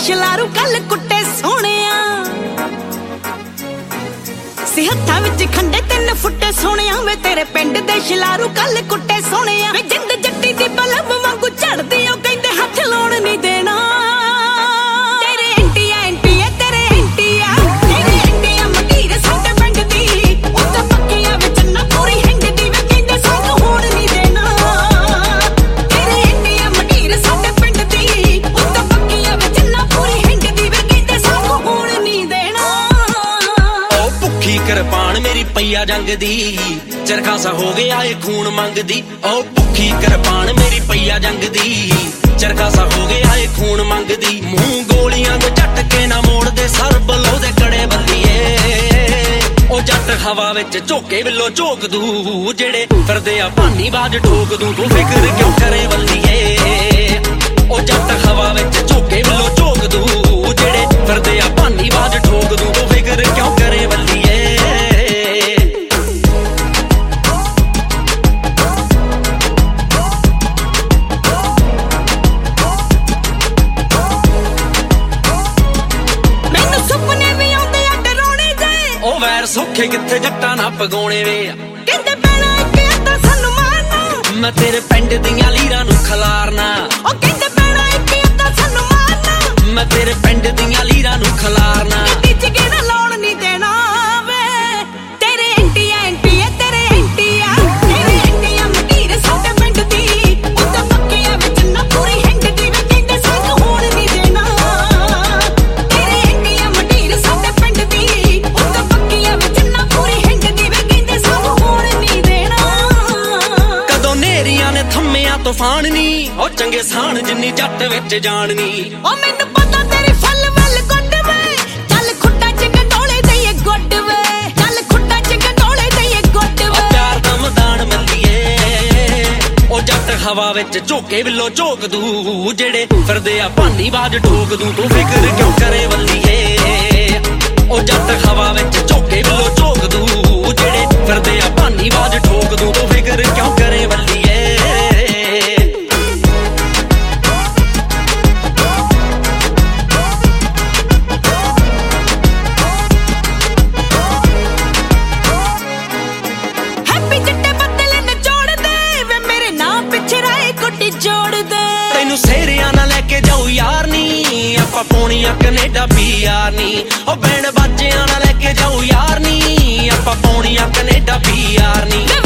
ਸ਼ਲਾਰੂ ਕੱਲ ਕੁੱਟੇ ਸੋਹਣਿਆ ਸੀ ਹੱਥਾਂ ਵਿੱਚ ਖੰਡੇ 3 ਫੁੱਟੇ ਸੋਹਣਿਆ ਵੇ ਤੇਰੇ ਪਿੰਡ ਦੇ ਸ਼ਲਾਰੂ ਕੱਲ ਕੁੱਟੇ ਸੋਹਣਿਆ ਵੇ ਜਿੰਦ ਜੱਟੀ ਦੀ ਬਲਬ ਵਾਂਗੂ ਝੜਦੀ ਉਹ ਕਹਿੰਦੇ ਹੱਥ ਲਾਉਣ ਨਹੀਂ ਦੇਣਾ ਤੇਰੇ ਇੰਟੀਆ ਇੰਟੀਆ ਤੇਰੇ ਇੰਟੀਆ ਤੇਰੇ ਇੰਟੀਆ ਮਟੀਰ ਸਾਡੇ ਪਿੰਡ ਦੀ ਉੱਤੇ ਪੱਕੀਆਂ ਵਿੱਚ ਨਾ ਪੂਰੀ ਹਿੰਡਦੀ ਵੇ ਕਹਿੰਦੇ ਸਾਨੂੰ ਹੋਣ ਨਹੀਂ ਦੇਣਾ ਤੇਰੇ ਇੰਟੀਆ ਮਟੀਰ ਸਾਡੇ ਪਿੰਡ ਦੀ ਉੱਤੇ ਪੱਕੀਆਂ ਵਿੱਚ ਨਾ ਪੂਰੀ ਹਿੰਡਦੀ ਵੇ ਕਹਿੰਦੇ ਸਾਨੂੰ ਹੋਣ ਨਹੀਂ ਦੇਣਾ ਉਹ ਭੁੱਖੀ ਕਿਰਪਾਨ ਮੇਰੀ ਪਈਆ ਜੰਗ ਦੀ ਚਰਖਾਸਾ ਹੋ ਗਿਆ ਏ ਖੂਨ ਮੰਗਦੀ ਉਹ ਭੁੱਖੀ ਕਿਰਪਾਨ ਮੇਰੀ ਪਈਆ ਜੰਗ ਦੀ ਚਰਖਾਸਾ ਹੋ ਗਿਆ ਏ ਖੂਨ ਮੰਗਦੀ ਮੂੰਹ ਗੋਲੀਆਂ ਦੇ ਝਟਕੇ ਨਾ ਮੋੜਦੇ ਸਰ ਬਲੋ ਦੇ ਕੜੇ ਬੱਲੀਏ ਉਹ ਜੱਟ ਹਵਾ ਵਿੱਚ ਝੋਕੇ ਵੱਲੋਂ ਝੋਕ ਦੂ ਜਿਹੜੇ ਫਿਰਦੇ ਆ ਭਾਨੀ ਬਾਜ ਠੋਕ ਦੂ ਤੂੰ ਫਿਕਰ ਕਿਉਂ ਕਰੇ ਬੱਲੀਏ ਉਹ ਜੱਟ ਹਵਾ ਵਿੱਚ ਝੋਕੇ ਵੱਲੋਂ ਝੋਕ ਦੂ ਜਿਹੜੇ ਫਿਰਦੇ ਆ ਭਾਨੀ ਬਾਜ ਠੋਕ ਦੂ ਤੂੰ ਫਿਕਰ ਕਿਉਂ ਕਰੇ ਬੱਲੀਏ ਸੌਖੇ ਕਿੱਥੇ ਜੱਟਾਂ ਨਾ ਪਗਾਉਣੇ ਵੇ ਕਹਿੰਦੇ ਪੈਣਾ ਇੱਕ ਅੱਧਾ ਸਾਨੂੰ ਮਾਰਨਾ ਮੈਂ ਤੇਰੇ ਪਿੰਡ ਦੀਆਂ ਲੀਰਾਂ ਨੂੰ ਖਲਾਰਨਾ ਉਹ ਕਹਿੰਦੇ ਪੈਣਾ ਇੱਕ ਅੱਧਾ ਸਾਨੂੰ ਮਾਰਨਾ ਮੈਂ ਤੇਰੇ ਪਿੰਡ ਦੀਆਂ ਲੀਰਾਂ ਨੂੰ ਖਲਾਰਨਾ ਟੀਚ ਕੇ ਨਾ ਲਾਉਣ ਨਹੀਂ ਦੇਣਾ ਵੇ ਤੇਰੇ ਇੰਟੀਆ ਇੰਟੀਆ ਤੇਰੇ ਇੰਟੀਆ ਤੇਰੇ ਇੰਟੀਆ ਮਟੀਰ ਸਾਡੇ ਪਿੰਡ ਦੀ ਉੱਤੇ ਪੱਕੀਆਂ ਵਿੱਚ ਨਾ ਪੂਰੀ ਹਿੰਡਦੀ ਵੇ ਕਹਿੰਦੇ ਸਾਨੂੰ ਹੋਣ ਨਹੀਂ ਦੇਣਾ ਤੇਰੇ ਇੰਟੀਆ ਮਟੀਰ ਸਾਡੇ ਪਿੰਡ ਦੀ ਉੱਤੇ ਪੱਕੀਆਂ ਵਿੱਚ ਨਾ ਪੂਰੀ ਹਿੰਡਦੀ ਵੇ ਕਹਿੰਦੇ ਸਾਨੂੰ ਹੋਣ ਨਹੀਂ ਦੇਣਾ ਕਦੋਂ ਨੇਰੀਆਂ ਨੇ ਥੰਮਿਆ ਤੂਫਾਨ ਨੀ ਉਹ ਚੰਗੇ ਸਾਣ ਜਿੰਨੀ ਜੱਟ ਵਿੱਚ ਜਾਣ ਨੀ ਉਹ ਮੈਨੂੰ ਪਤਾ ਤੇਰੀ ਫੱਲ ਵੱਲ ਗੁੱਡ ਵੇ ਚੱਲ ਖੁੱਟਾਂ ਚ ਗੰਡੋਲੇ ਦਈਏ ਗੁੱਡ ਵੇ ਚੱਲ ਖੁੱਟਾਂ ਚ ਗੰਡੋਲੇ ਦਈਏ ਗੁੱਡ ਵੇ ਪਿਆਰ ਦਾ ਮੈਦਾਨ ਮੱਲੀਏ ਉਹ ਜੱਟ ਹਵਾ ਵਿੱਚ ਝੋਕੇ ਵੱਲੋਂ ਝੋਕ ਦੂ ਜਿਹੜੇ ਫਿਰਦੇ ਆ ਭਾਨੀ ਬਾਜ ਠੋਕ ਦੂ ਤੂੰ ਫਿਕਰ ਕਿਉਂ ਕਰੇ ਬੱਲੀਏ ਉਹ ਜੱਟ ਹਵਾ ਵਿੱਚ ਝੋਕੇ ਵੱਲੋਂ ਝੋਕ ਦੂ ਜਿਹੜੇ ਫਿਰਦੇ ਆ ਭਾਨੀ ਬਾਜ ਠੋਕ ਦੂ ਤੂੰ ਫਿਕਰ ਕਿਉਂ ਕਰੇ ਬੱਲੀਏ ਤੈਨੂੰ ਸੇਰਿਆਂ ਨਾਲ ਲੈ ਕੇ ਜਾਊ ਯਾਰ ਨੀ ਆਪਾਂ ਪੌਣੀਆਂ ਕੈਨੇਡਾ ਪੀਆਰ ਨੀ ਉਹ ਬੈਂਡ ਬਾਜਿਆਂ ਨਾਲ ਲੈ ਕੇ ਜਾਊ ਯਾਰ ਨੀ ਆਪਾਂ ਪੌਣੀਆਂ ਕੈਨੇਡਾ ਪੀਆਰ ਨੀ